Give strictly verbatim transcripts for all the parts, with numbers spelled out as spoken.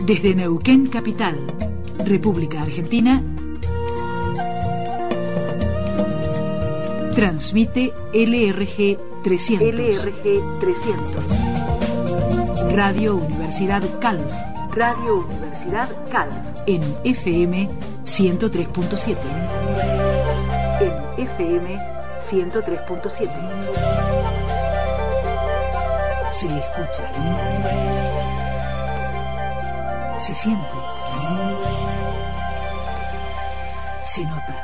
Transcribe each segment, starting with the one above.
Desde Neuquén Capital, República Argentina, transmite L R G trescientos. L R G trescientos. Radio Universidad Calv. Radio Universidad Calv. En F M ciento tres punto siete. En F M ciento tres punto siete. Se escucha. Se siente. Se nota.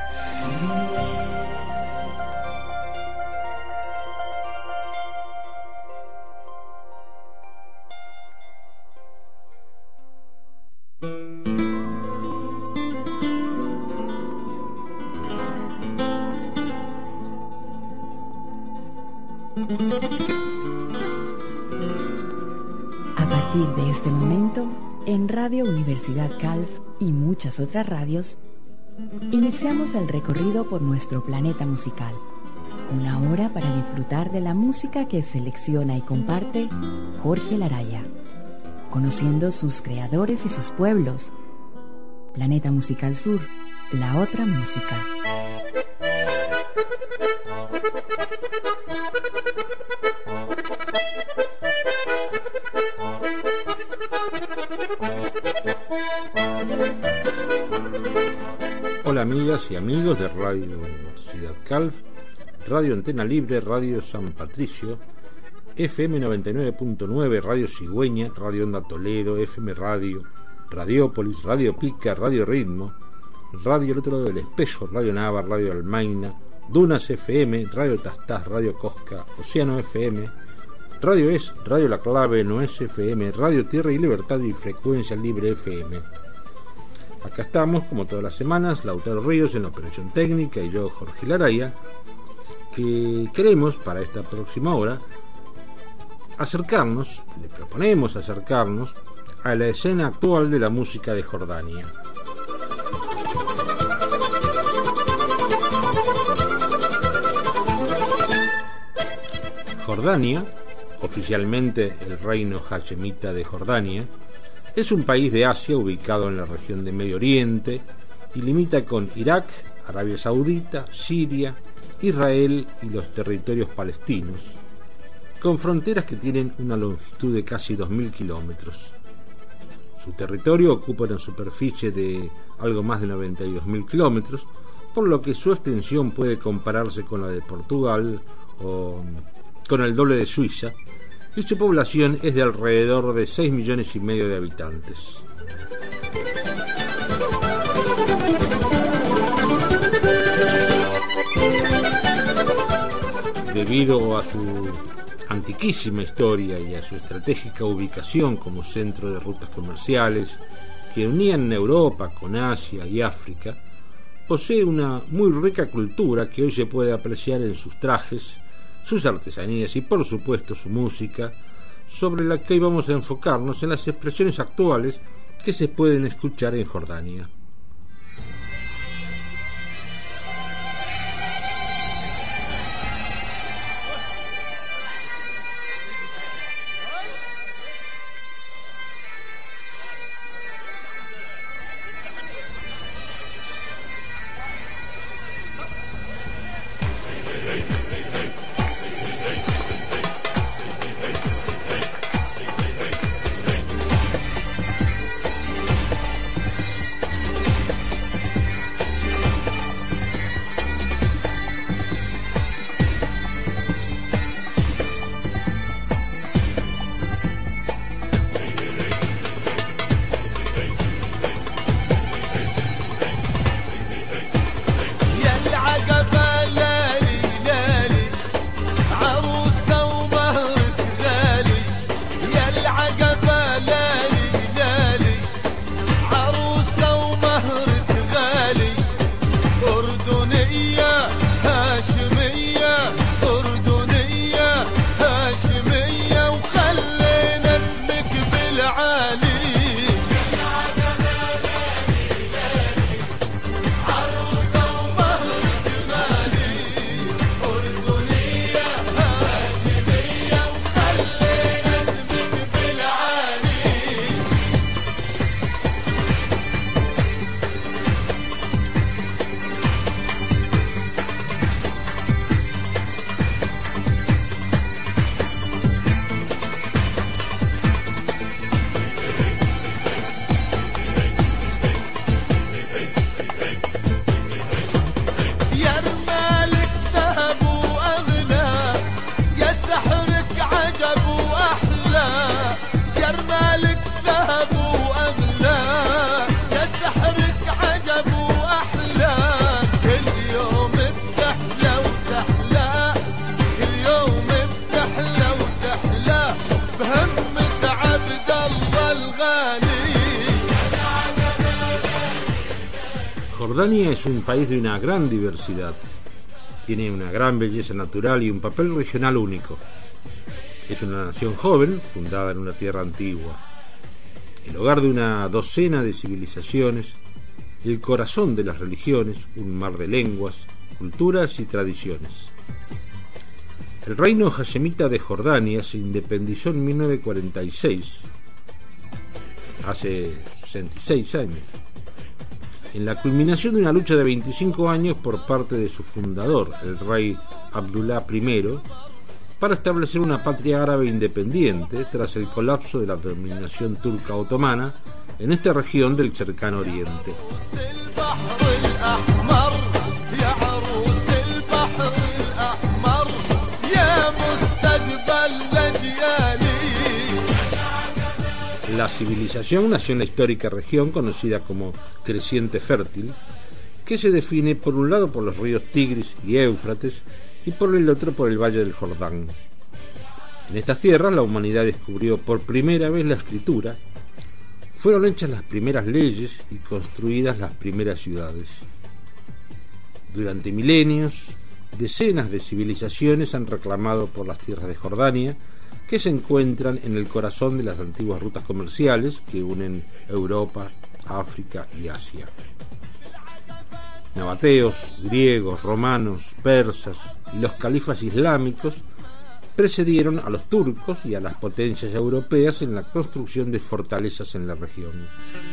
A partir de este momento, en Radio Universidad Calv y muchas otras radios, iniciamos el recorrido por nuestro planeta musical. Una hora para disfrutar de la música que selecciona y comparte Jorge Laraya, conociendo sus creadores y sus pueblos. Planeta Musical Sur, la otra música. Hola amigas y amigos de Radio Universidad Calv, Radio Antena Libre, Radio San Patricio, F M noventa y nueve punto nueve, Radio Cigüeña, Radio Onda Toledo, F M Radio, Radiópolis, Radio Pica, Radio Ritmo, Radio El Otro Lado del Espejo, Radio Nava, Radio Almaina, Dunas F M, Radio Tastás, Radio Cosca, Océano F M, Radio Es, Radio La Clave, Noes F M, Radio Tierra y Libertad y Frecuencia Libre F M. Acá estamos, como todas las semanas, Lautaro Ríos en la operación técnica y yo, Jorge Laraya, que queremos para esta próxima hora acercarnos, le proponemos acercarnos a la escena actual de la música de Jordania. Jordania, oficialmente el reino hachemita de Jordania, es un país de Asia ubicado en la región de Medio Oriente y limita con Irak, Arabia Saudita, Siria, Israel y los territorios palestinos, con fronteras que tienen una longitud de casi dos mil kilómetros. Su territorio ocupa una superficie de algo más de noventa y dos mil kilómetros, por lo que su extensión puede compararse con la de Portugal o con el doble de Suiza, y su población es de alrededor de seis millones y medio de habitantes. Debido a su antiquísima historia y a su estratégica ubicación como centro de rutas comerciales que unían Europa con Asia y África, posee una muy rica cultura que hoy se puede apreciar en sus trajes, sus artesanías y por supuesto su música, sobre la que hoy vamos a enfocarnos en las expresiones actuales que se pueden escuchar en Jordania. Jordania es un país de una gran diversidad. Tiene una gran belleza natural y un papel regional único. Es una nación joven, fundada en una tierra antigua. El hogar de una docena de civilizaciones, el corazón de las religiones, un mar de lenguas, culturas y tradiciones. El reino hashemita de Jordania se independizó en mil novecientos cuarenta y seis, hace sesenta y seis años, en la culminación de una lucha de veinticinco años por parte de su fundador, el rey Abdullah primero, para establecer una patria árabe independiente tras el colapso de la dominación turca otomana en esta región del cercano oriente. La civilización nació en la histórica región conocida como Creciente Fértil, que se define por un lado por los ríos Tigris y Éufrates y por el otro por el Valle del Jordán. En estas tierras la humanidad descubrió por primera vez la escritura, fueron hechas las primeras leyes y construidas las primeras ciudades. Durante milenios, decenas de civilizaciones han reclamado por las tierras de Jordania, que se encuentran en el corazón de las antiguas rutas comerciales que unen Europa, África y Asia. Nabateos, griegos, romanos, persas y los califas islámicos precedieron a los turcos y a las potencias europeas en la construcción de fortalezas en la región.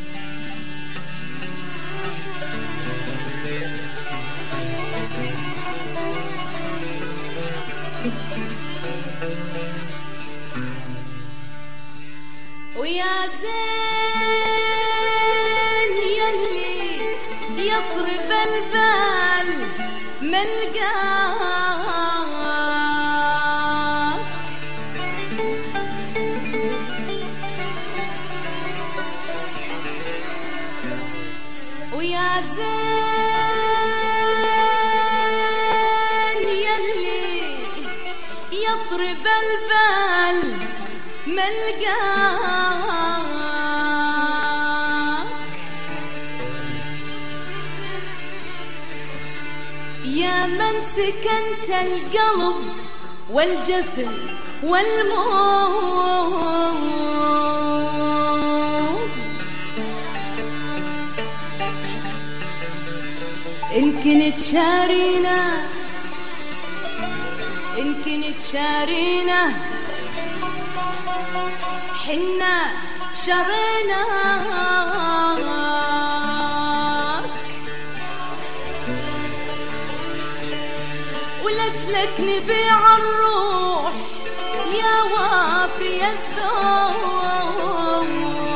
ويا زين يلي يطرب البال ملقاك ويا زين يلي يطرب البال ملقاك يا من سكنت القلب والجفن والموت إن كنت شارينا إن كنت شارينا حنا شريناك ولجلك نبيع الروح يا وافي الذوق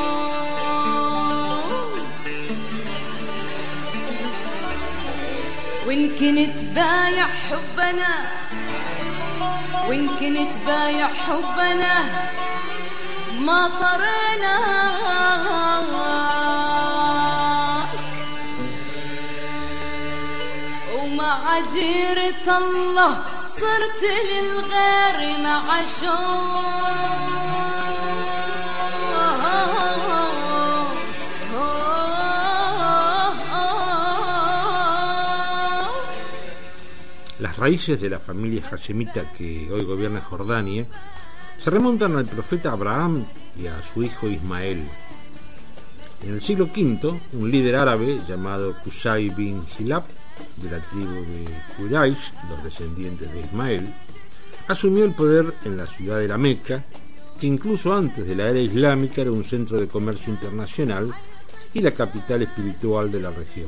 وإن كنت بايع حبنا وإن كنت بايع حبنا ما طريناك ومع جيرة الله صرت للغير معشوق. Las raíces de la familia hashemita que hoy gobierna Jordania se remontan al profeta Abraham y a su hijo Ismael. En el siglo quinto, un líder árabe llamado Qusay bin Hilab, de la tribu de Quraysh, los descendientes de Ismael, asumió el poder en la ciudad de la Meca, que incluso antes de la era islámica era un centro de comercio internacional y la capital espiritual de la región.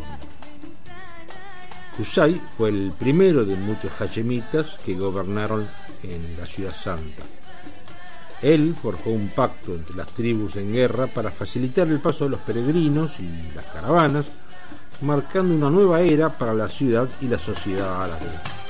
Qusay fue el primero de muchos hashemitas que gobernaron en la ciudad santa. Él forjó un pacto entre las tribus en guerra para facilitar el paso de los peregrinos y las caravanas, marcando una nueva era para la ciudad y la sociedad árabe.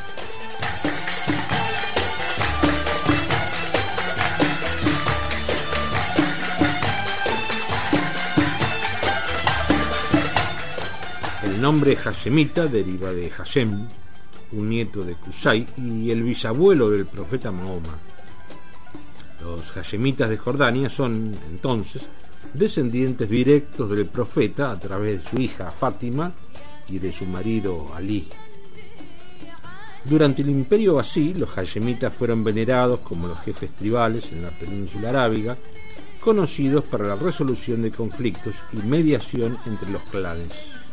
El nombre hashemita deriva de Hashem, un nieto de Qusay y el bisabuelo del profeta Mahoma. Los hashemitas de Jordania son, entonces, descendientes directos del profeta a través de su hija Fátima y de su marido Ali. Durante el Imperio Abasí, los hashemitas fueron venerados como los jefes tribales en la península arábiga, conocidos para la resolución de conflictos y mediación entre los clanes.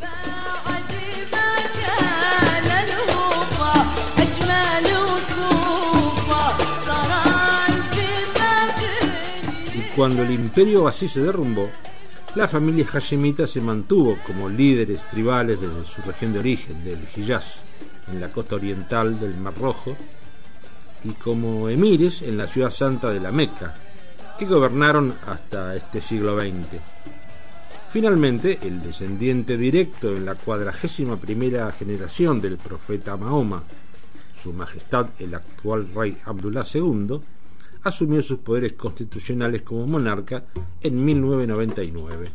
Y cuando el Imperio Abasí se derrumbó, la familia hashemita se mantuvo como líderes tribales desde su región de origen, del Hiyaz, en la costa oriental del Mar Rojo, y como emires en la ciudad santa de la Meca, que gobernaron hasta este siglo veinte. Finalmente, el descendiente directo en la cuadragésima primera generación del profeta Mahoma, su majestad el actual rey Abdullah segundo, asumió sus poderes constitucionales como monarca en mil novecientos noventa y nueve.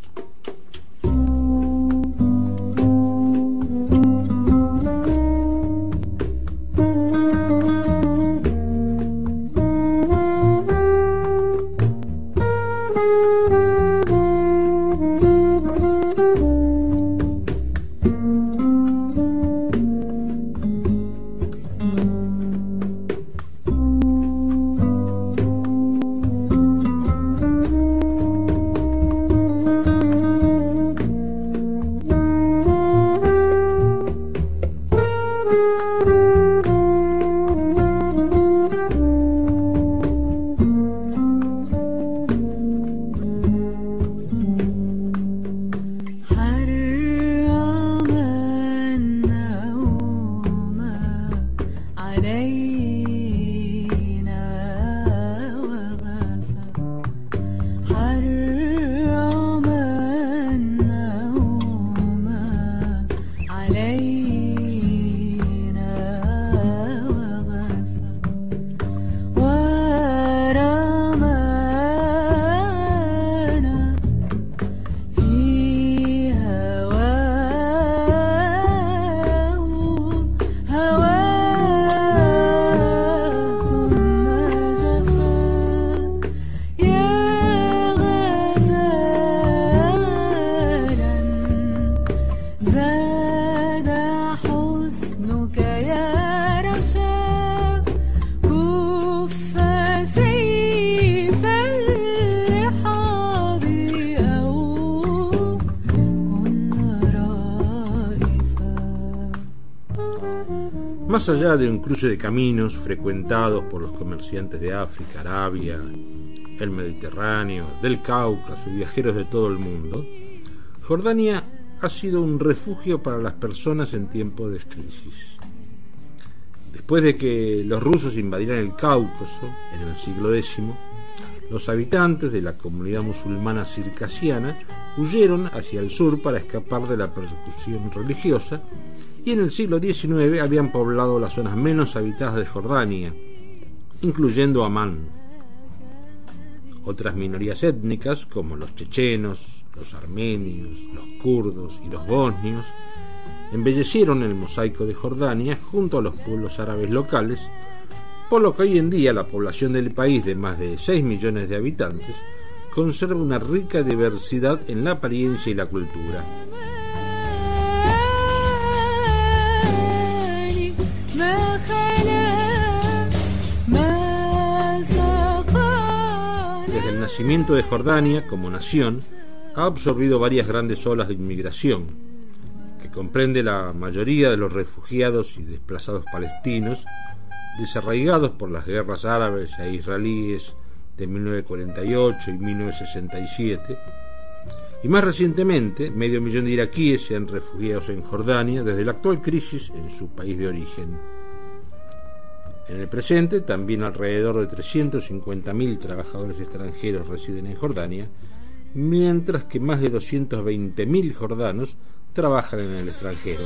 Más allá de un cruce de caminos frecuentados por los comerciantes de África, Arabia, el Mediterráneo, del Cáucaso y viajeros de todo el mundo, Jordania ha sido un refugio para las personas en tiempos de crisis. Después de que los rusos invadieran el Cáucaso en el siglo décimo, los habitantes de la comunidad musulmana circasiana huyeron hacia el sur para escapar de la persecución religiosa, y en el siglo diecinueve habían poblado las zonas menos habitadas de Jordania, incluyendo Amán. Otras minorías étnicas, como los chechenos, los armenios, los kurdos y los bosnios, embellecieron el mosaico de Jordania junto a los pueblos árabes locales, por lo que hoy en día la población del país, de más de seis millones de habitantes, conserva una rica diversidad en la apariencia y la cultura. Desde el nacimiento de Jordania como nación, ha absorbido varias grandes olas de inmigración, que comprende la mayoría de los refugiados y desplazados palestinos, desarraigados por las guerras árabes e israelíes de mil novecientos cuarenta y ocho y mil novecientos sesenta y siete, y más recientemente medio millón de iraquíes se han refugiado en Jordania desde la actual crisis en su país de origen. En el presente, también alrededor de trescientos cincuenta mil trabajadores extranjeros residen en Jordania, mientras que más de doscientos veinte mil jordanos trabajan en el extranjero.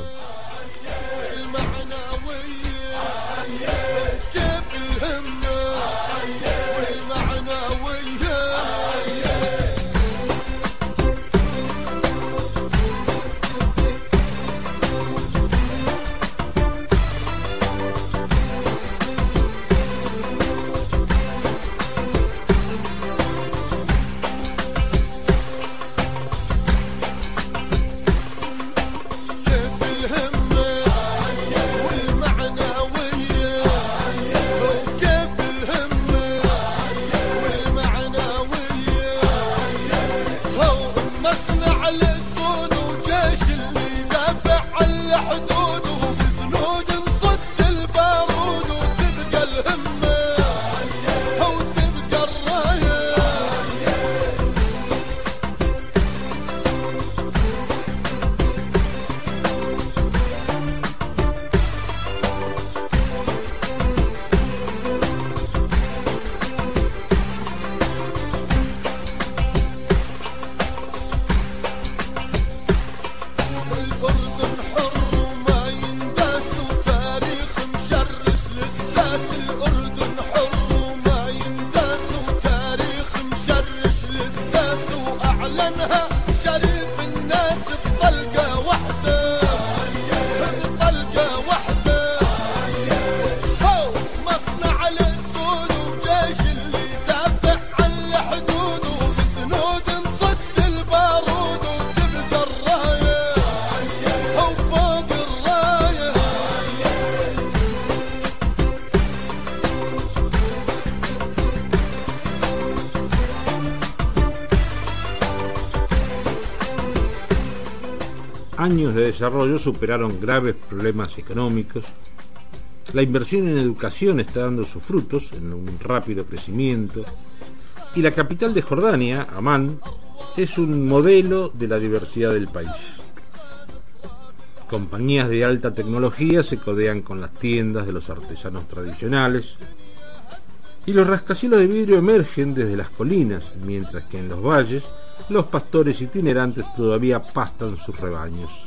años de desarrollo superaron graves problemas económicos. La inversión en educación está dando sus frutos en un rápido crecimiento. Y la capital de Jordania, Amán, es un modelo de la diversidad del país. Compañías de alta tecnología se codean con las tiendas de los artesanos tradicionales. Y los rascacielos de vidrio emergen desde las colinas, mientras que en los valles los pastores itinerantes todavía pastan sus rebaños.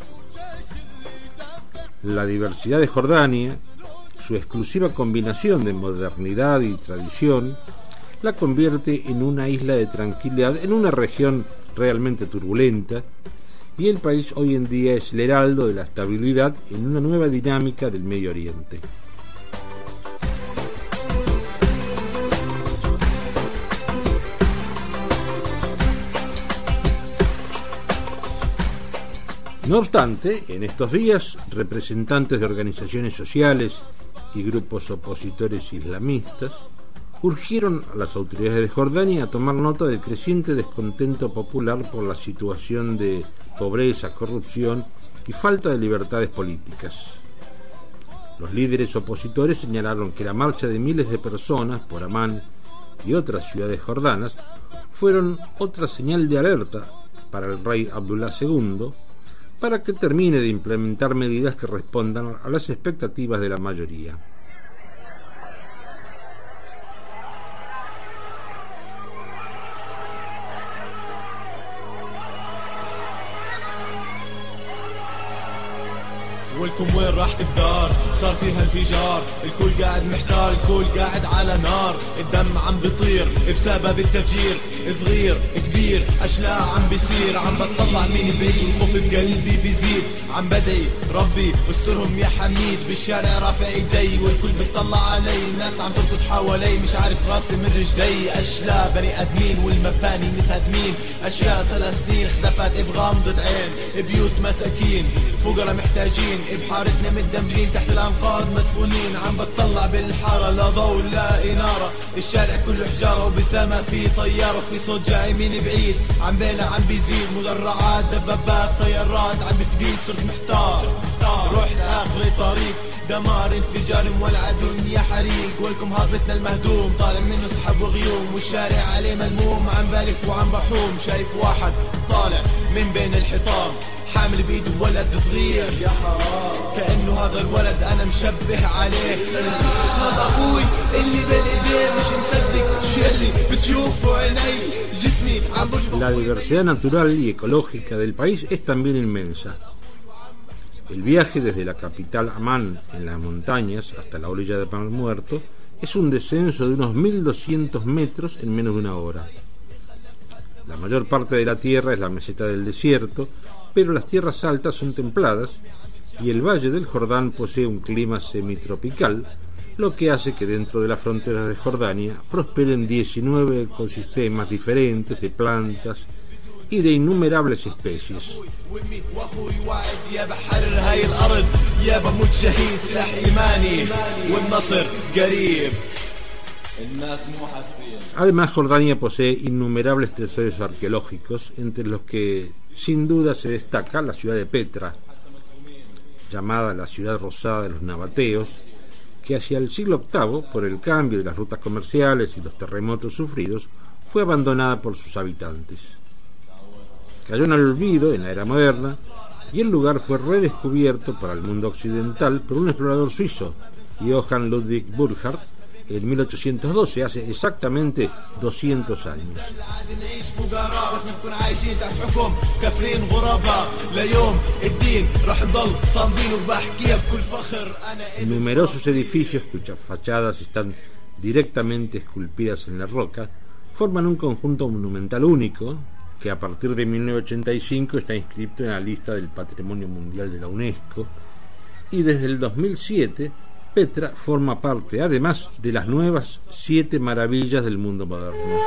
La diversidad de Jordania, su exclusiva combinación de modernidad y tradición, la convierte en una isla de tranquilidad en una región realmente turbulenta, y el país hoy en día es el heraldo de la estabilidad en una nueva dinámica del Medio Oriente. No obstante, en estos días, representantes de organizaciones sociales y grupos opositores islamistas urgieron a las autoridades de Jordania a tomar nota del creciente descontento popular por la situación de pobreza, corrupción y falta de libertades políticas. Los líderes opositores señalaron que la marcha de miles de personas por Amán y otras ciudades jordanas fueron otra señal de alerta para el rey Abdullah segundo, para que termine de implementar medidas que respondan a las expectativas de la mayoría. والكم وين راحت الدار صار فيها انفجار الكل قاعد محتار الكل قاعد على نار الدم عم بيطير بسبب التفجير صغير كبير اشلاء عم بيصير عم بطلع مين بعيد الخوف بقلبي بيزيد عم بدعي ربي استرهم يا حميد بالشارع رافع ايدي والكل بيطلع علي الناس عم تركض حوالي مش عارف راسي من رجلي اشلاء بني ادمين والمباني متهدمين اشياء سلاسلين اختفت بغمضة عين بيوت مساكين فقراء محتاجين بحارتنا متدمرين تحت الانقاض مدفونين عم بتطلع بالحارة لا ضوء لا انارة الشارع كله حجارة وبسما في طيارة وفي صوت جاي من بعيد عم بيلا عم بيزيد مدرعات دبابات طيارات عم بتبيد صرت محتار رحت اخر طريق دمار انفجار مولع دنيا حريق ولكم هابتنا المهدوم طالع منه سحب وغيوم والشارع عليه ملموم عم بالف وعم بحوم شايف واحد طالع من بين الحيطان حامل بايده ولد صغير يا حرام كأنه هذا الولد انا مشبه عليه هذا اخوي اللي بين ايديه مش مصدق شو اللي بتشوفه عيني جسمي عم بجبر. La diversidad natural y ecológica del país es también inmensa. El viaje desde la capital Amán en las montañas hasta la orilla de Mar Muerto es un descenso de unos mil doscientos metros en menos de una hora. La mayor parte de la tierra es la meseta del desierto, pero las tierras altas son templadas y el valle del Jordán posee un clima semitropical, lo que hace que dentro de las fronteras de Jordania prosperen diecinueve ecosistemas diferentes de plantas y de innumerables especies. Además, Jordania posee innumerables tesoros arqueológicos, entre los que sin duda se destaca la ciudad de Petra, llamada la ciudad rosada de los nabateos, que hacia el siglo octavo, por el cambio de las rutas comerciales y los terremotos sufridos, fue abandonada por sus habitantes. Cayó en el olvido en la era moderna y el lugar fue redescubierto para el mundo occidental por un explorador suizo, Johann Ludwig Burckhardt, en mil ochocientos doce, hace exactamente doscientos años. Numerosos edificios cuyas fachadas están directamente esculpidas en la roca forman un conjunto monumental único que a partir de mil novecientos ochenta y cinco está inscrito en la lista del Patrimonio Mundial de la UNESCO, y desde el dos mil siete Petra forma parte, además, de las nuevas siete maravillas del mundo moderno.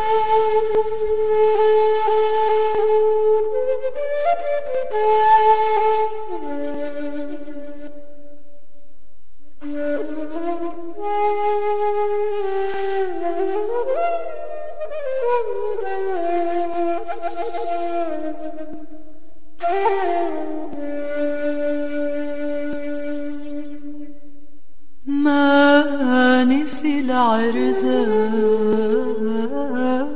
العرزان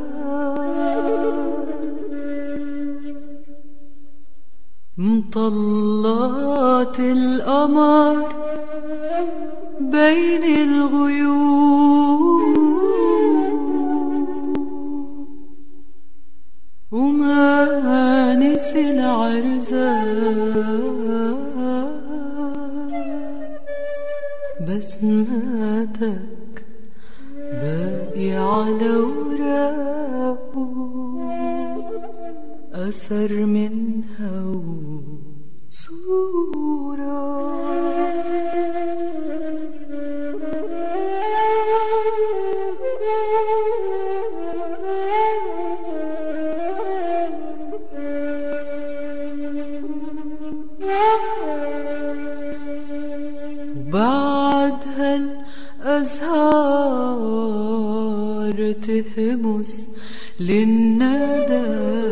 مطلات القمر بين الغيوم وما نسي العرزان بسمتك باقي على وراقه أثر منها وصورة وبعد هالأزهار تهمس للندى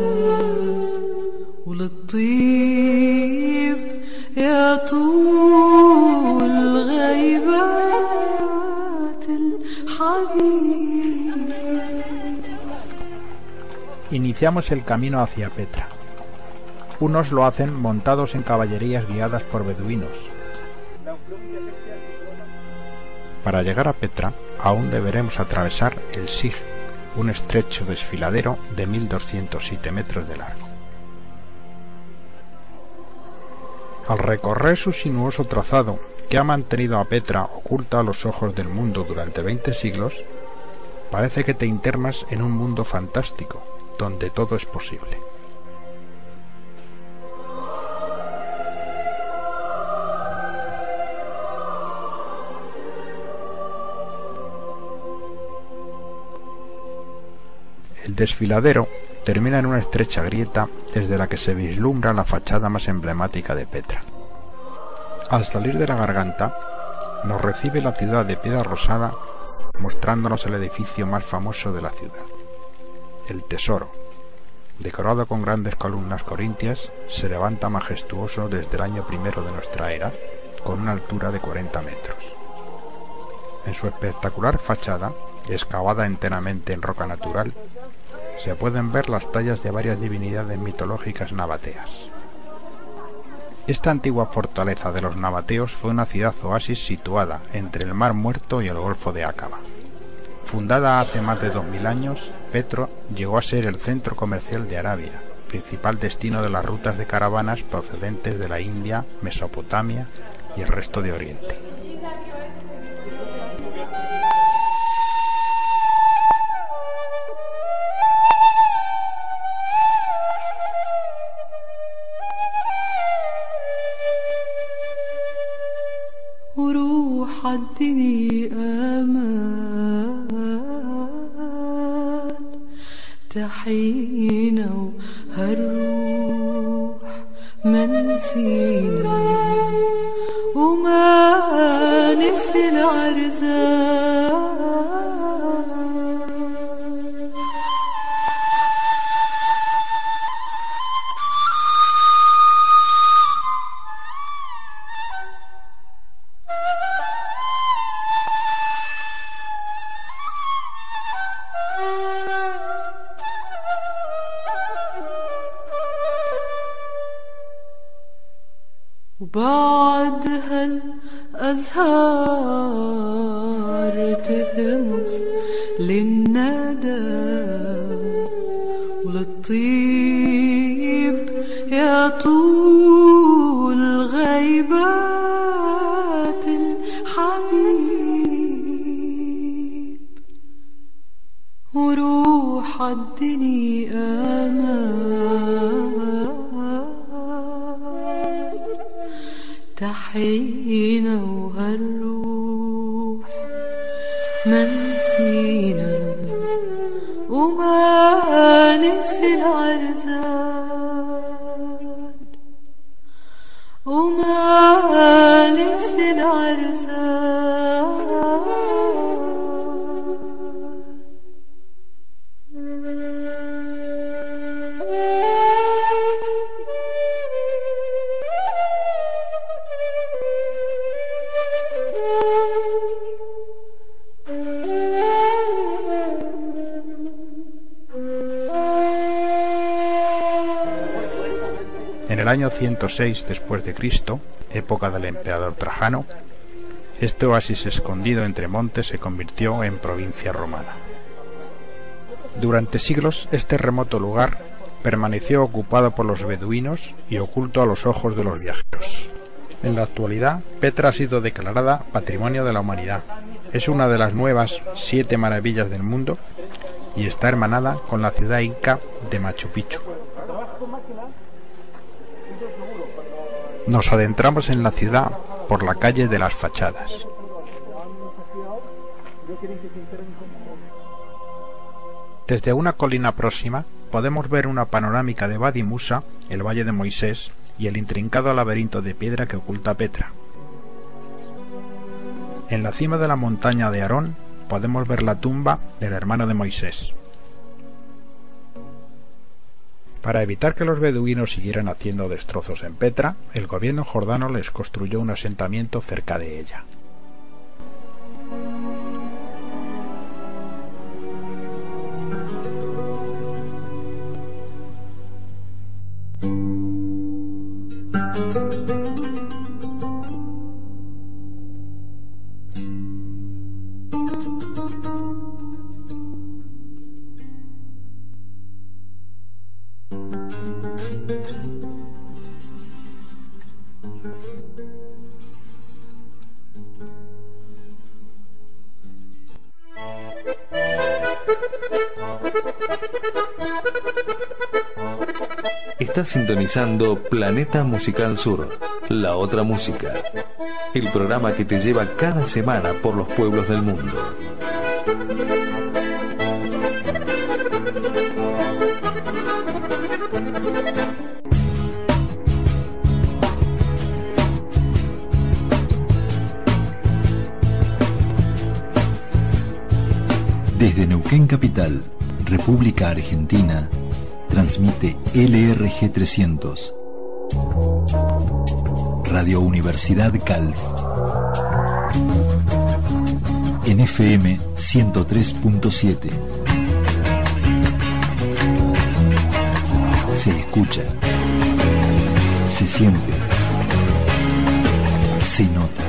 وللطيب يا طول غيبات الحبيب. Iniciamos el camino hacia Petra. Unos lo hacen montados en caballerías guiadas por beduinos. Para llegar a Petra, aún deberemos atravesar el Sig, un estrecho desfiladero de mil doscientos siete metros de largo. Al recorrer su sinuoso trazado, que ha mantenido a Petra oculta a los ojos del mundo durante veinte siglos, parece que te internas en un mundo fantástico, donde todo es posible. El desfiladero termina en una estrecha grieta desde la que se vislumbra la fachada más emblemática de Petra. Al salir de la garganta, nos recibe la ciudad de piedra rosada, mostrándonos el edificio más famoso de la ciudad. El Tesoro, decorado con grandes columnas corintias, se levanta majestuoso desde el año primero de nuestra era, con una altura de cuarenta metros. En su espectacular fachada, excavada enteramente en roca natural, se pueden ver las tallas de varias divinidades mitológicas nabateas. Esta antigua fortaleza de los nabateos fue una ciudad oasis situada entre el Mar Muerto y el Golfo de Áqaba. Fundada hace más de dos mil años, Petra llegó a ser el centro comercial de Arabia, principal destino de las rutas de caravanas procedentes de la India, Mesopotamia y el resto de Oriente. وروح عدني آمال تحينا وهالروح ما نسينا وما نسي العرزان وبعد هالأزهار تهمس للندى وللطيب يا طول غيبات الحبيب وروح عدني آمال تحينا وهالروح ما نسينا وما نسي العرزان وما نسي العرزان. el año ciento seis después de Cristo, época del emperador Trajano, este oasis escondido entre montes se convirtió en provincia romana. Durante siglos este remoto lugar permaneció ocupado por los beduinos y oculto a los ojos de los viajeros. En la actualidad, Petra ha sido declarada Patrimonio de la Humanidad. Es una de las nuevas siete maravillas del mundo y está hermanada con la ciudad inca de Machu Picchu. Nos adentramos en la ciudad por la calle de las Fachadas. Desde una colina próxima podemos ver una panorámica de Wadi Musa, el Valle de Moisés y el intrincado laberinto de piedra que oculta Petra. En la cima de la montaña de Aarón podemos ver la tumba del hermano de Moisés. Para evitar que los beduinos siguieran haciendo destrozos en Petra, el gobierno jordano les construyó un asentamiento cerca de ella. Estás sintonizando Planeta Musical Sur, la otra música, el programa que te lleva cada semana por los pueblos del mundo. Desde Neuquén Capital, República Argentina, transmite L R G trescientos, Radio Universidad Calf, en F M ciento tres punto siete. Se escucha, se siente, se nota.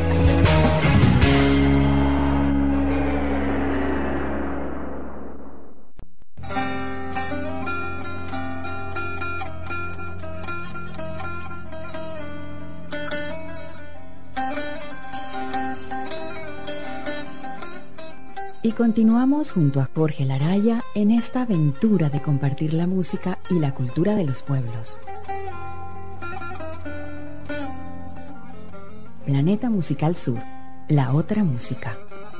Y continuamos junto a Jorge Laraya en esta aventura de compartir la música y la cultura de los pueblos. Planeta Musical Sur, la otra música.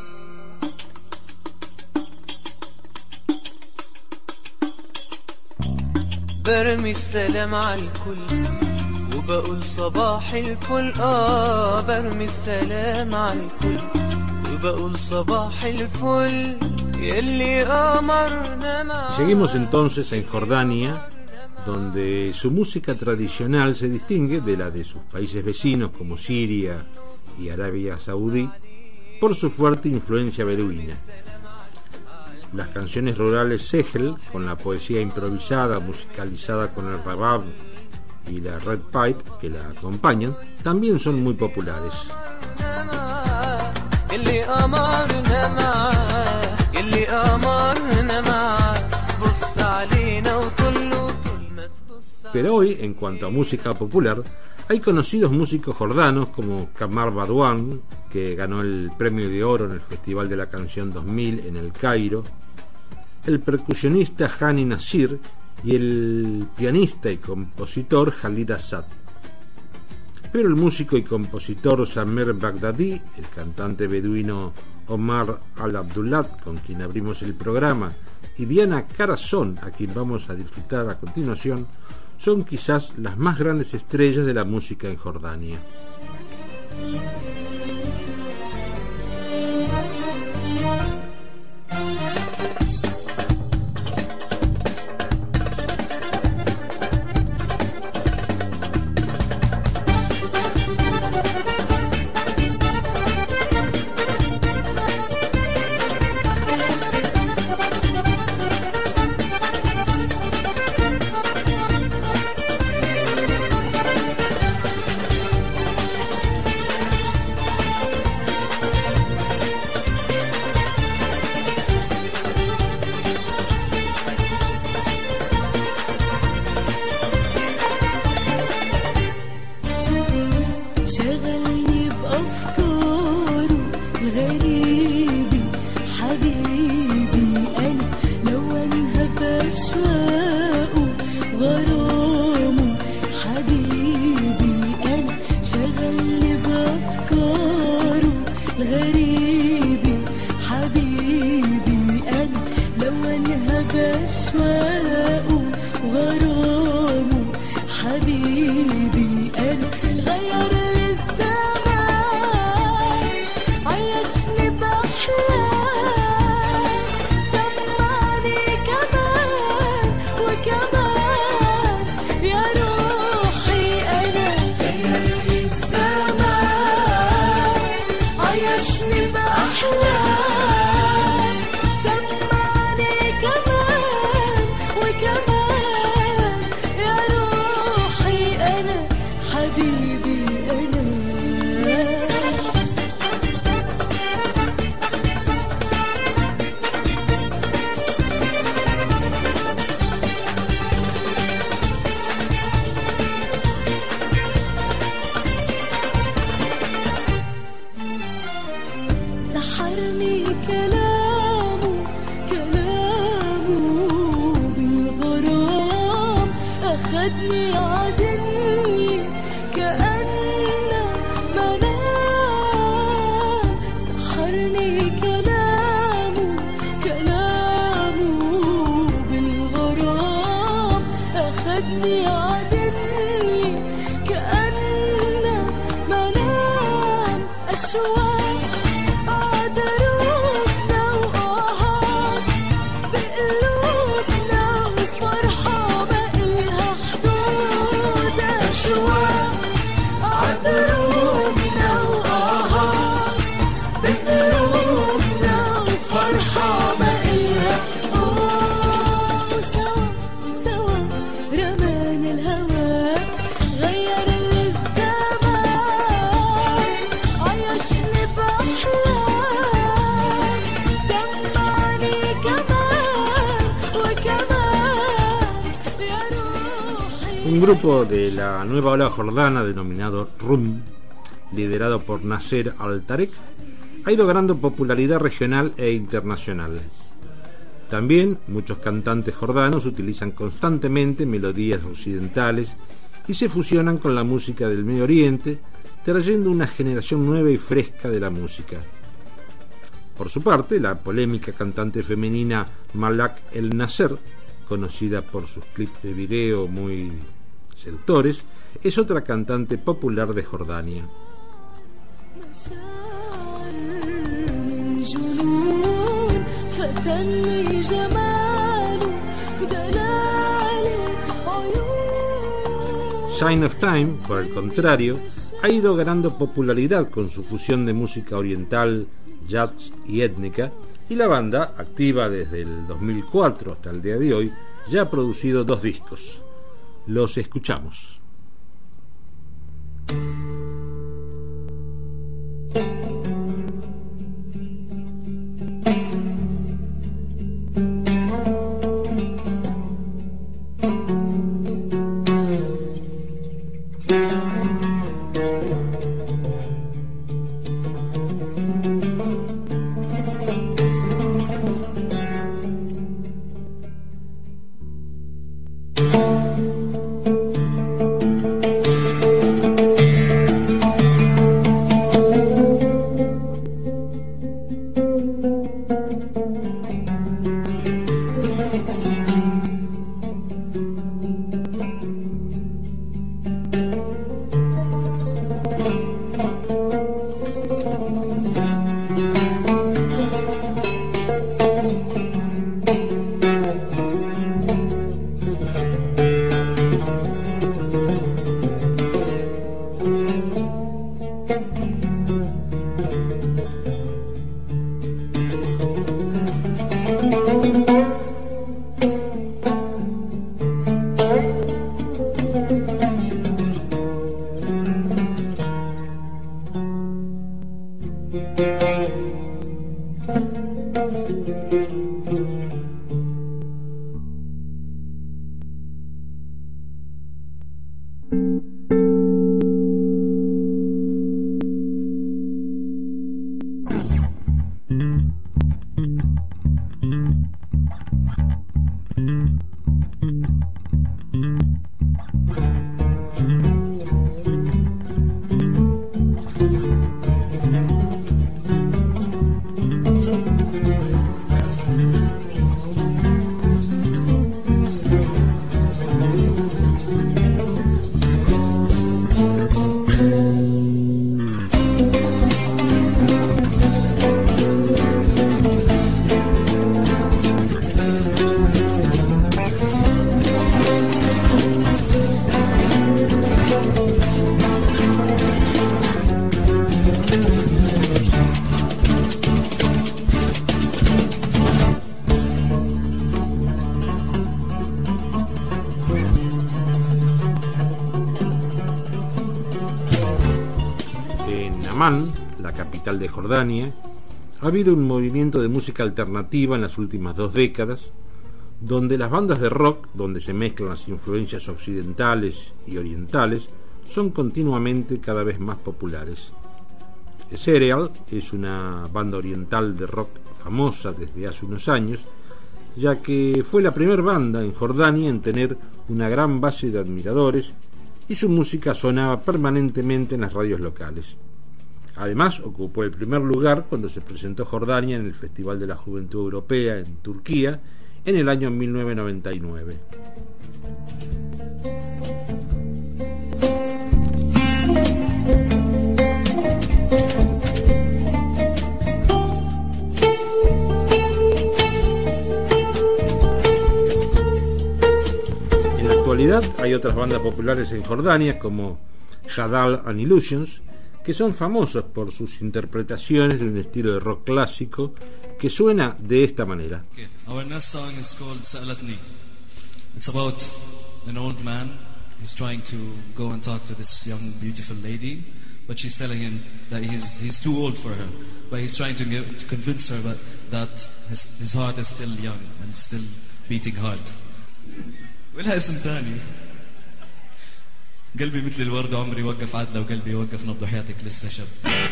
برمي السلام على الكل وبقول صباح الفل اه برمي السلام على الكل وبقول صباح الفل يلي أمرنا مع. Seguimos entonces en Jordania, donde su música tradicional se distingue de la de sus países vecinos como Siria y Arabia Saudí por su fuerte influencia beduina. Las canciones rurales Sehel, con la poesía improvisada musicalizada con el rabab y la red pipe que la acompañan, también son muy populares. Pero hoy, en cuanto a música popular, hay conocidos músicos jordanos como Kamar Badwan, que ganó el premio de oro en el Festival de la Canción dos mil en el Cairo, el percusionista Hani Nasir y el pianista y compositor Khalid Assad. Pero el músico y compositor Samer Baghdadi, el cantante beduino Omar Al-Abdullah, con quien abrimos el programa, y Diana Carazón, a quien vamos a disfrutar a continuación, son quizás las más grandes estrellas de la música en Jordania. أشواق وغرام حبيبي أنا غير لي الزمان عيشني بأحلام سمعني كمان وكمان يا روحي أنا غير لي الزمان عيشني بأحلام سمعني كمان وكمان يا روحي أنا حبيبي أنا سحرني كلامه كلامه بالغرام أخدني عدني كأنه منام سحرني كلامه كلامه بالغرام أخدني عدني كأنه منام أشواق قدروبنا وآهات بقلوبنا وفرحة ما إلها حدود أشواق قدروبنا وآهات بقلوبنا وفرحة ما إلها حدود سوا سوا رمانا الهوى غير لي الزمان عيشني بأحلام سمعني كمان وكمان يا روحي. Un grupo de la nueva ola jordana denominado Rum, liderado por Nasser Al-Tarek, ha ido ganando popularidad regional e internacional. También muchos cantantes jordanos utilizan constantemente melodías occidentales y se fusionan con la música del Medio Oriente, trayendo una generación nueva y fresca de la música. Por su parte, la polémica cantante femenina Malak El Nasser, conocida por sus clips de video muy seductores, es otra cantante popular de Jordania. Sign of Time, por el contrario, ha ido ganando popularidad con su fusión de música oriental, jazz y étnica, y la banda, activa desde el dos mil cuatro hasta el día de hoy, ya ha producido dos discos. Los escuchamos. Amán, la capital de Jordania, ha habido un movimiento de música alternativa en las últimas dos décadas, donde las bandas de rock, donde se mezclan las influencias occidentales y orientales, son continuamente cada vez más populares. Cereal es una banda oriental de rock famosa desde hace unos años, ya que fue la primera banda en Jordania en tener una gran base de admiradores y su música sonaba permanentemente en las radios locales. Además, ocupó el primer lugar cuando se presentó Jordania en el Festival de la Juventud Europea en Turquía en el año mil novecientos noventa y nueve. En la actualidad hay otras bandas populares en Jordania como Hadal and Illusions, que son famosos por sus interpretaciones de un estilo de rock clásico que suena de esta manera. Okay. Our next song is called Sa'alatni. It's about an old man. He's trying to go and talk to this young, beautiful lady, but she's telling him that he's he's too old for her. But he's trying to, give, to convince her that, that his, his heart is still young and still beating hard. ولها اسم تاني. قلبي مثل الورد عمري وقف عدنا وقلبي وقف نبض حياتك لسه شاب.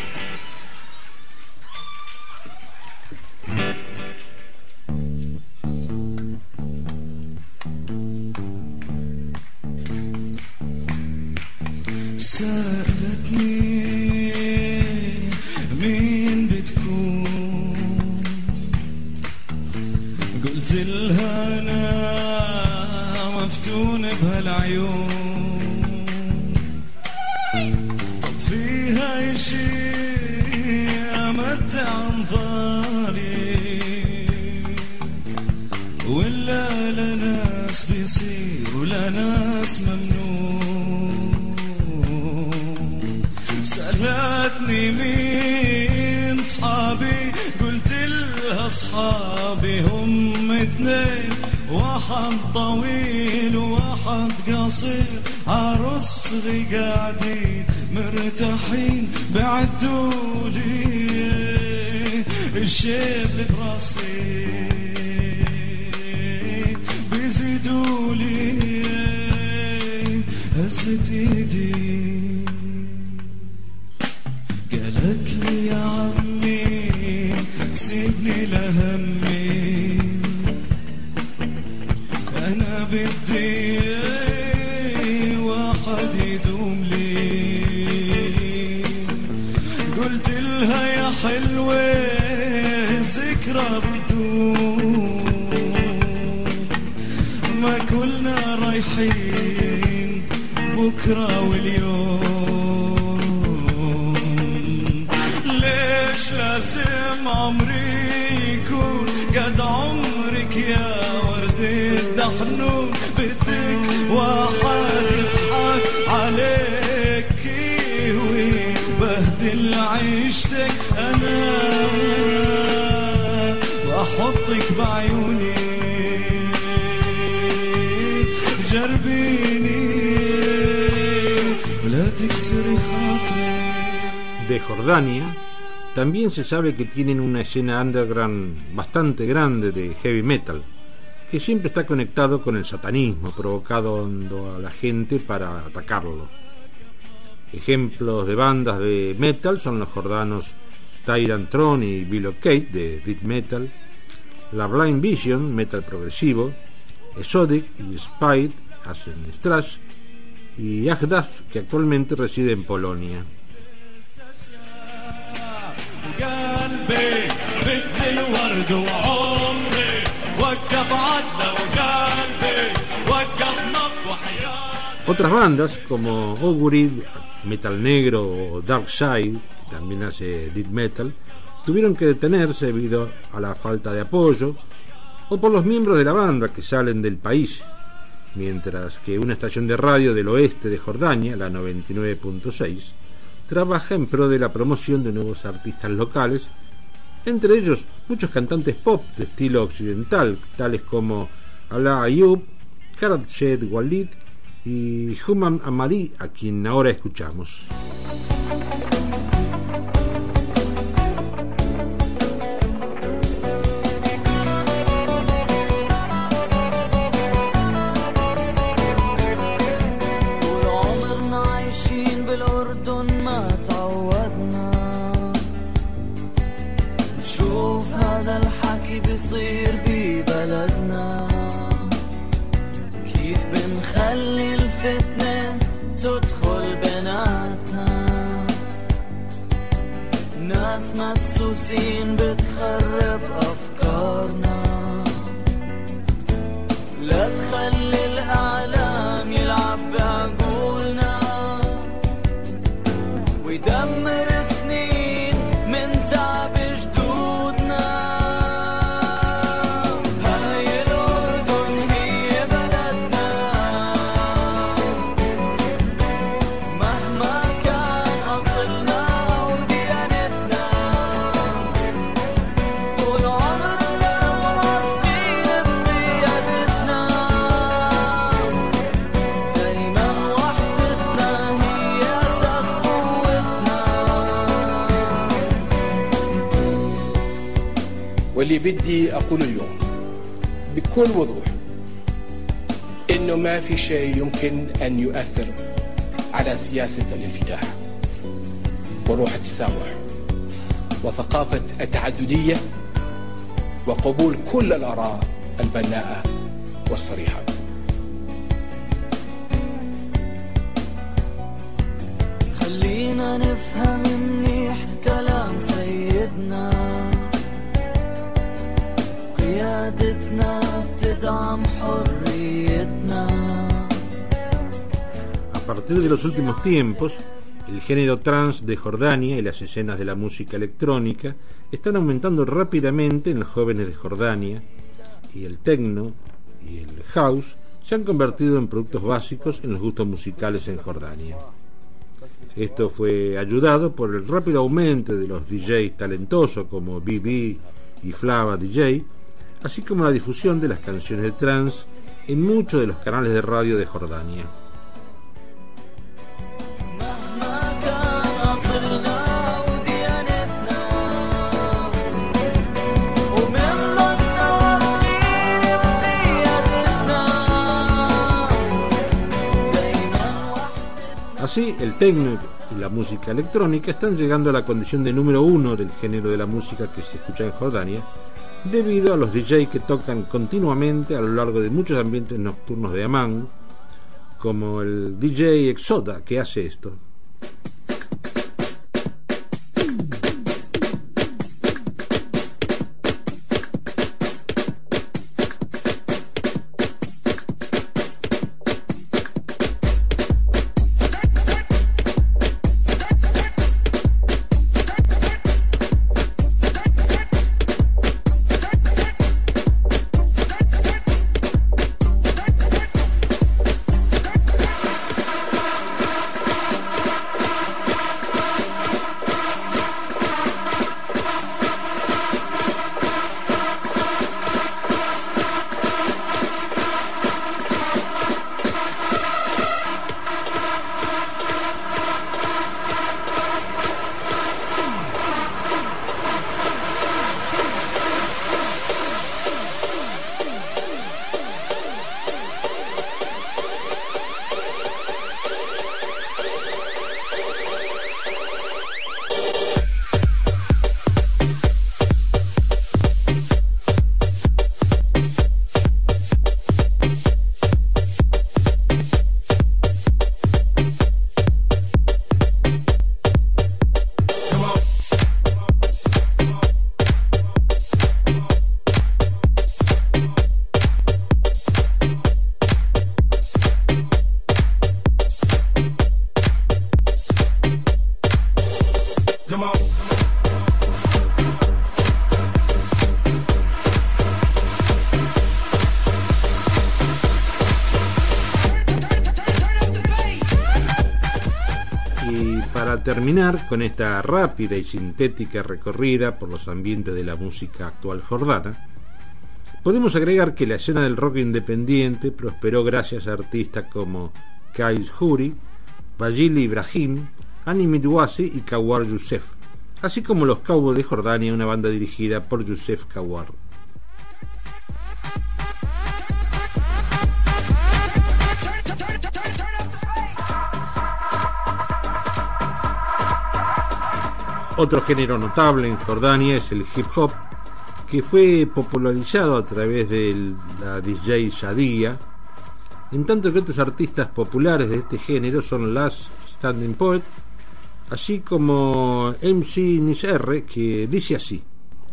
سألتني مين بتكون قلت لها أنا مفتون بهالعيون طب فيها شي أمتع أنظاري ولا لناس بيصير ولا ناس ممنون سألتني مين صحابي قلت لها صحابي هم اثنين واحد طويل وواحد قصير عالرصغي قاعدين مرتاحين بعدولي الشيب اللي براسي بيزيدولي هزة ايدي قالت لي يا عمي سيبني لهمي أنا بدي واحد يدوم لي قلت لها يا حلوة ذكرى بدوم ما كلنا رايحين بكرة واليوم ليش لازم عمري يكون قد عمرك يا وردة دحنون بدك واحد يضحك عليك ويبهدل عيشتك أنا وأحطك بعيوني جربيني ولا تكسري خاطري. De Jordania también se sabe que tienen una escena underground bastante grande de heavy metal, que siempre está conectado con el satanismo, provocando a la gente para atacarlo. Ejemplos de bandas de metal son los jordanos Tyrant Throne y Bilokate de death metal, la Blind Vision, metal progresivo, Exodic y Spite hacen thrash, y Agdaf, que actualmente reside en Polonia. Otras bandas como Ogurid, metal negro, o Dark Side, que también hace death metal, tuvieron que detenerse debido a la falta de apoyo o por los miembros de la banda que salen del país, mientras que una estación de radio del oeste de Jordania, la noventa y nueve punto seis, trabaja en pro de la promoción de nuevos artistas locales, entre ellos muchos cantantes pop de estilo occidental, tales como Ala Ayub, Khaled Sheikh Walid y Humam Amari, a quien ahora escuchamos. بيصير ببلدنا، كيف بنخلي الفتنة تدخل بيناتنا، ناس مدسوسين بتخرب أفكارنا، لا تخلي الإعلام يلعب بعقولنا ويدمر سنين من تعب جدودنا. هاي الأردن هي بلدنا، مهما كان أصلنا وديانتنا، طول عمرنا واثقين بقيادتنا، دايما وحدتنا هي أساس قوتنا. واللي بدي أقول اليوم بكل وضوح إنه ما في شيء يمكن أن يؤثر على سياسة الانفتاح وروح التسامح وثقافة التعددية وقبول كل الآراء البناءة والصريحة. خلينا نفهم منيح كلام سيدنا، قيادتنا بتدعم حريتنا. A partir de los últimos tiempos, el género trance de Jordania y las escenas de la música electrónica están aumentando rápidamente en los jóvenes de Jordania, y el techno y el house se han convertido en productos básicos en los gustos musicales en Jordania. Esto fue ayudado por el rápido aumento de los D Js talentosos como B B y Flava D J, así como la difusión de las canciones de trance en muchos de los canales de radio de Jordania. Así, el techno y la música electrónica están llegando a la condición de número uno del género de la música que se escucha en Jordania, debido a los D Js que tocan continuamente a lo largo de muchos ambientes nocturnos de Amán, como el D J Exoda, que hace esto. Para terminar con esta rápida y sintética recorrida por los ambientes de la música actual jordana, podemos agregar que la escena del rock independiente prosperó gracias a artistas como Kais Huri, Bajili Ibrahim, Ani Midwasi y Kawar Youssef, así como los Cowboys de Jordania, una banda dirigida por Youssef Kawar. Otro género notable en Jordania es el hip hop, que fue popularizado a través de la D J Shadia, en tanto que otros artistas populares de este género son Last Standing Poet, así como M C Nisr, que dice así: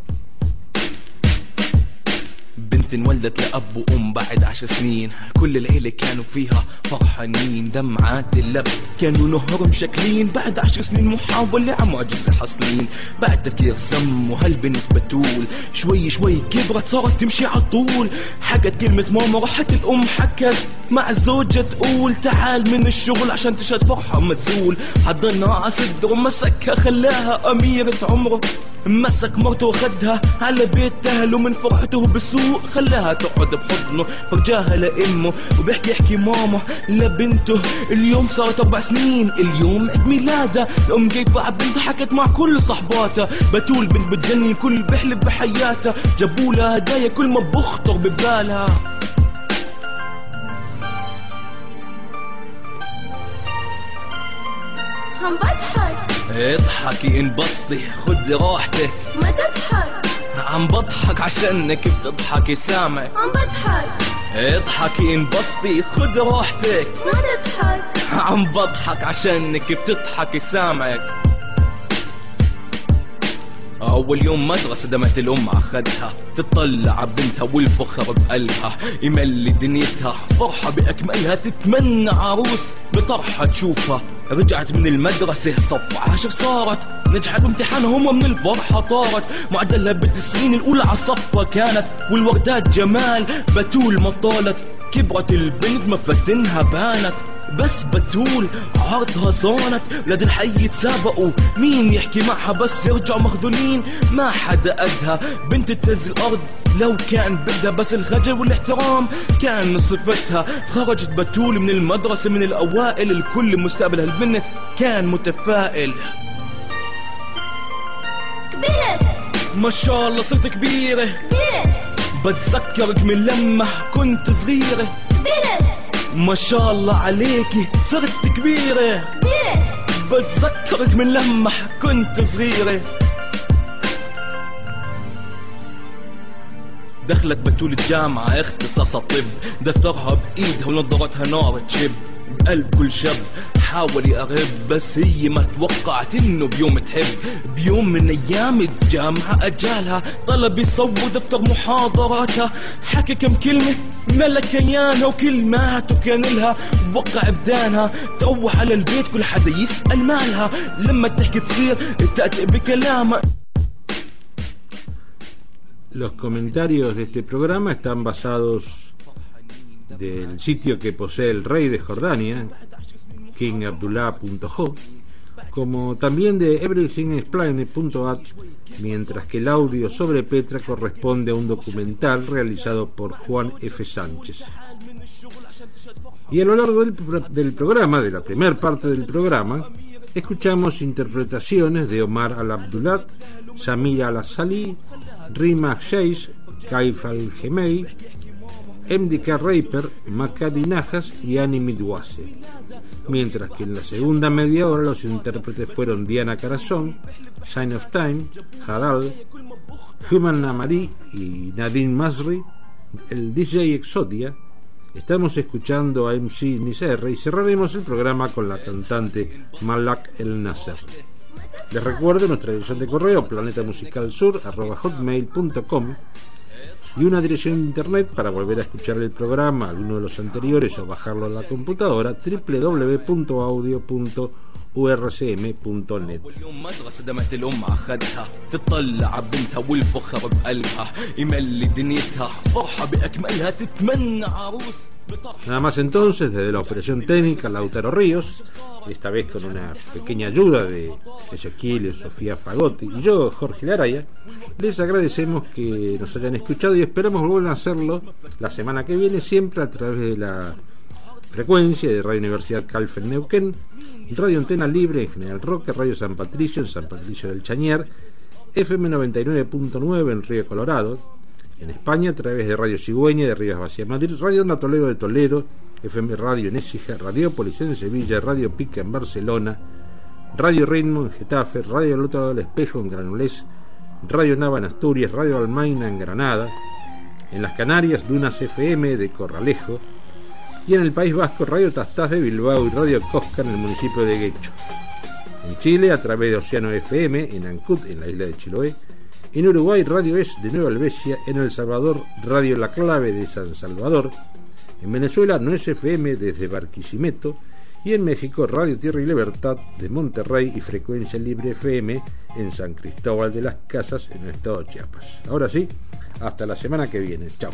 بنت انولدت لأب وأم بعد عشر سنين، كل العيلة كانوا فيها فرحانين، دمعات اللب كانوا نهر مشكلين، بعد عشر سنين محاولة عمعجز حصلين، بعد تفكير سم وهالبنت بتول، شوي شوي كبرت صارت تمشي عطول، حكت كلمة ماما راحت الأم حكت مع الزوجة تقول تعال من الشغل عشان تشهد فرحة ما تزول، حضنها عصدر ومسكها خلاها أميرة عمره، مسك مرته وخدها على بيت أهله من فرحته بالسوق خلاها تقعد بحضنه، فرجاها لأمه وبيحكي يحكي ماما لبنته، اليوم صارت أربع سنين اليوم عيد ميلادها، الأم جايبة عبنتها حكت مع كل صحباتها، بتول بنت بتجنن الكل بيحلف بحياتها، جابولها هدايا كل ما بخطر ببالها. عم بضحك اضحكي انبسطي خدي راحتك، ما تضحك عم بضحك عشانك بتضحكي سامع، عم بضحك اضحكي انبسطي خدي راحتك، ما تضحك عم بضحك عشانك بتضحكي سامعك. أول يوم مدرسة دمعة الأم أخدها، تطلع بنتها والفخر بقلبها، يملي دنيتها فرحة بأكملها، تتمنى عروس بطرحة تشوفها، رجعت من المدرسة صف عاشر صارت، نجحت بامتحانهم ومن الفرحة طارت، معدلها بالتسعين الأولى عالصفة كانت، والوردات جمال بتول ما طالت، كبرت البنت مفاتنها بانت، بس بتول عرضها صانت، ولاد الحي يتسابقوا مين يحكي معها بس يرجعوا مخذولين، ما حدا قدها بنت تهز الأرض لو كان بدها، بس الخجل والاحترام كان صفتها، خرجت بتول من المدرسة من الأوائل، الكل مستقبل هالبنت كان متفائل. كبرت ما شاء الله صرت كبيرة، كبرت بتذكرك من لما كنت صغيرة، كبرت ما شاء الله عليكي صرت كبيرة، كبرت بتذكرك من لما كنت صغيرة. دخلت بتول الجامعة اختصاصها طب، دفترها بإيدها ونظرتها نار تشب، بقلب كل شاب حاول يقرب، بس هي ما توقعت انه بيوم تحب، بيوم من ايام الجامعة اجالها طلب يصور دفتر محاضراتها، حكى كم كلمة ملك كيانها وكلماته كان لها بوقع بدانها، تروح على البيت كل حدا يسأل مالها، لما تحكي تصير تأتي بكلامها. Los comentarios de este programa están basados del sitio que posee el rey de Jordania, king abdullah punto co, como también de everything explained punto a t, mientras que el audio sobre Petra corresponde a un documental realizado por Juan F. Sánchez. Y a lo largo del, del programa, de la primera parte del programa, escuchamos interpretaciones de Omar al-Abdullah, Samira al-Asali, Rima Sheikh, Kaif al-Gemei, M D K Raper, Makadi Najas y Ani Midwase, mientras que en la segunda media hora los intérpretes fueron Diana Carazón, Sign of Time, Hadal, Human Namari y Nadine Masri, el D J Exodia. Estamos escuchando a M C Nisr y cerraremos el programa con la cantante Malak El Nasser. Les recuerdo nuestra dirección de correo planetamusicalsur arroba hotmail punto com y una dirección de internet para volver a escuchar el programa, alguno de los anteriores o bajarlo a la computadora, doble u doble u doble u punto audio punto u r c m punto net. مدرسة دمعة الأم أخدها، تطلع بنتها والفخر بقلبها، يملي دنيتها فرحة بأكملها، تتمنى عروس. Nada más entonces, desde la operación técnica Lautaro Ríos, esta vez con una pequeña ayuda de Ezequiel, Sofía Fagotti y yo, Jorge Laraya, les agradecemos que nos hayan escuchado y esperamos volver a hacerlo la semana que viene, siempre a través de la frecuencia de Radio Universidad Calf en Neuquén, Radio Antena Libre en General Roque, Radio San Patricio en San Patricio del Chañar, F M noventa y nueve punto nueve en Río Colorado, en España a través de Radio Cigüeña de Rivas Vacía Madrid, Radio Onda Toledo de Toledo, F M Radio en Écija, Radiopolis en Sevilla, Radio Pica en Barcelona, Radio Ritmo en Getafe, Radio El Otro Lado del Espejo en Granulés, Radio Nava en Asturias, Radio Almaina en Granada, en las Canarias, Dunas F M de Corralejo, y en el País Vasco, Radio Tastás de Bilbao y Radio Cosca en el municipio de Guecho. En Chile, a través de Océano F M, en Ancud, en la isla de Chiloé. En Uruguay, Radio Es de Nueva Helvecia. En El Salvador, Radio La Clave de San Salvador. En Venezuela, Nuez F M desde Barquisimeto. Y en México, Radio Tierra y Libertad de Monterrey y Frecuencia Libre F M en San Cristóbal de las Casas, en el estado de Chiapas. Ahora sí, hasta la semana que viene. Chao.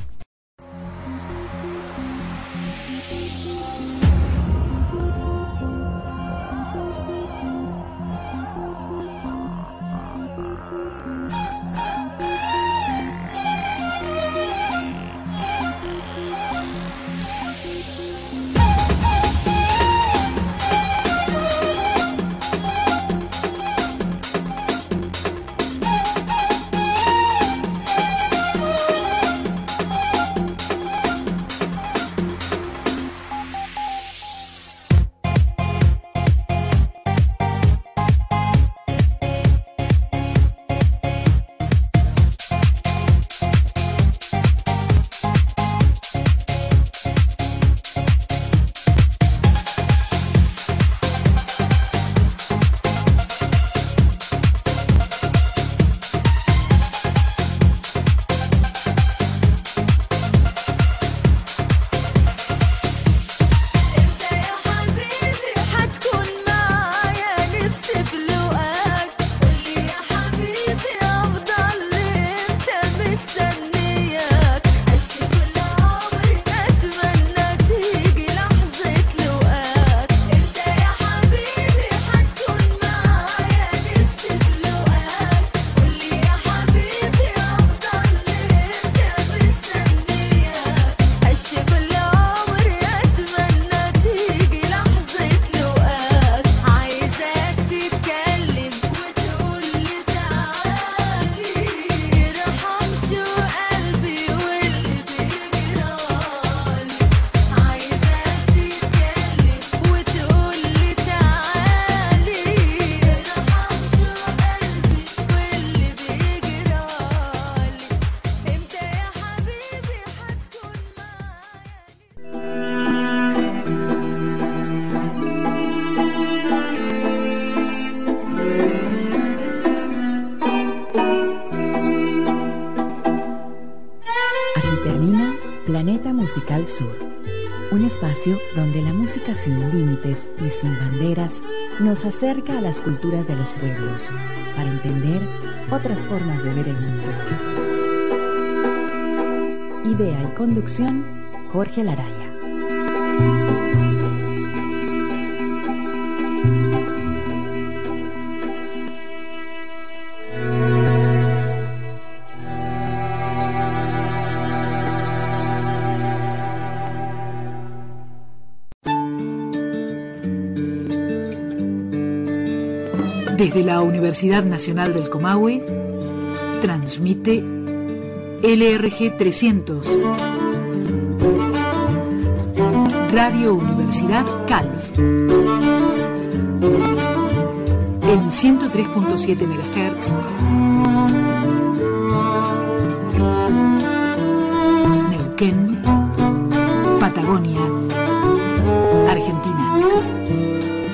Musical Sur, un espacio donde la música sin límites y sin banderas nos acerca a las culturas de los pueblos para entender otras formas de ver el mundo. Idea y conducción, Jorge Laraya. Desde la Universidad Nacional del Comahue, transmite L R G trescientos, Radio Universidad Calv, en ciento tres punto siete megahertz, Neuquén, Patagonia, Argentina.